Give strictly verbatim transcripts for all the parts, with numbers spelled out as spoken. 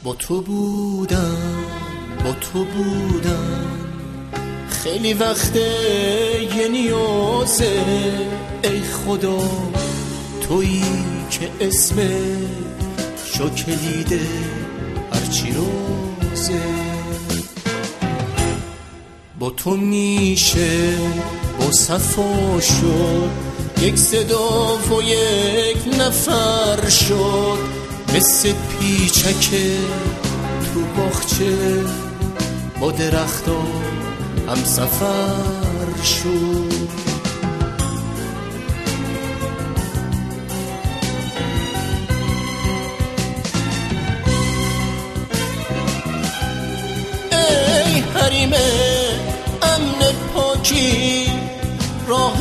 با تو بودم با تو بودم خیلی وقته یه نیازه ای خدا تویی که اسم شو کلیده هرچی روزه با تو میشه با صفا شد یک صدا و یک نفر شد مثل پیچکه تو باغچه با درختا هم سفر شد ای حریم امن پاکی راه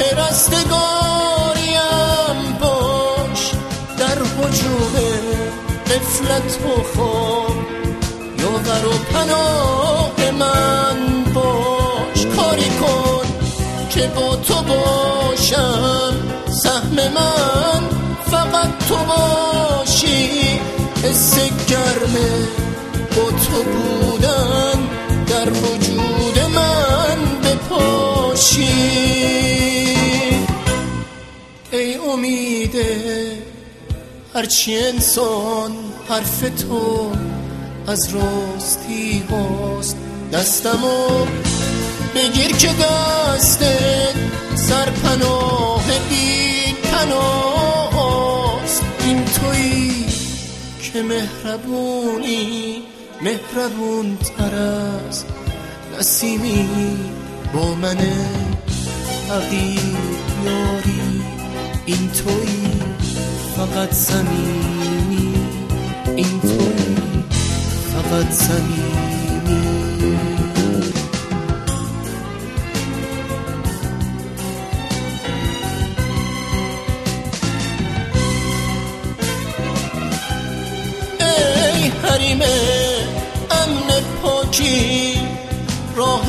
رستگاریم باش در هجوم غفلت و خواب یاور و پناه من باش کاری کن که با تو باشم سهم من فقط تو باشی حس گرمه با تو بودن در وجود من بپاشی ای امیده هرچی انسان حرف تو از راستی هاست دستمو بگیر که دستت سرپناه بی پناه هاست این تویی که مهربونی مهربون تر از نسیمی با من عقیق یاری این تویی فقط زمینی این تویی فقط زمینی ای حریم امن پاکی راه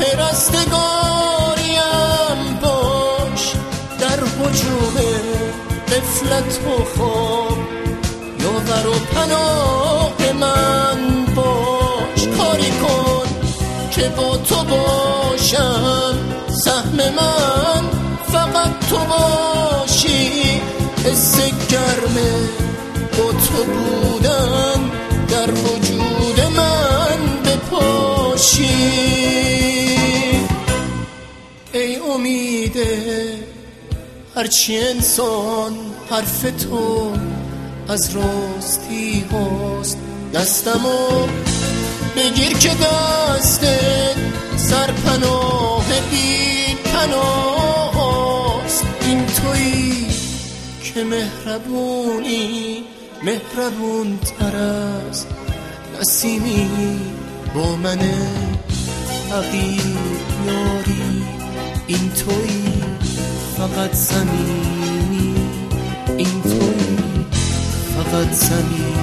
رستگاریم باش در هجوم غفلت و خواب یاور و پناه من باش کاری کن که با تو باشم سهم من فقط تو باشی حس گرمه با تو بودن در وجود من بپاشی ای امیده هرچی انسان حرف تو از راستی هاست دستمو بگیر که دستت سرپناه بی پناه هاست این تویی که مهربونی مهربون تر از نسیمی با من عقیق یاری این تویی فقط زمینی این تویی فقط زمینی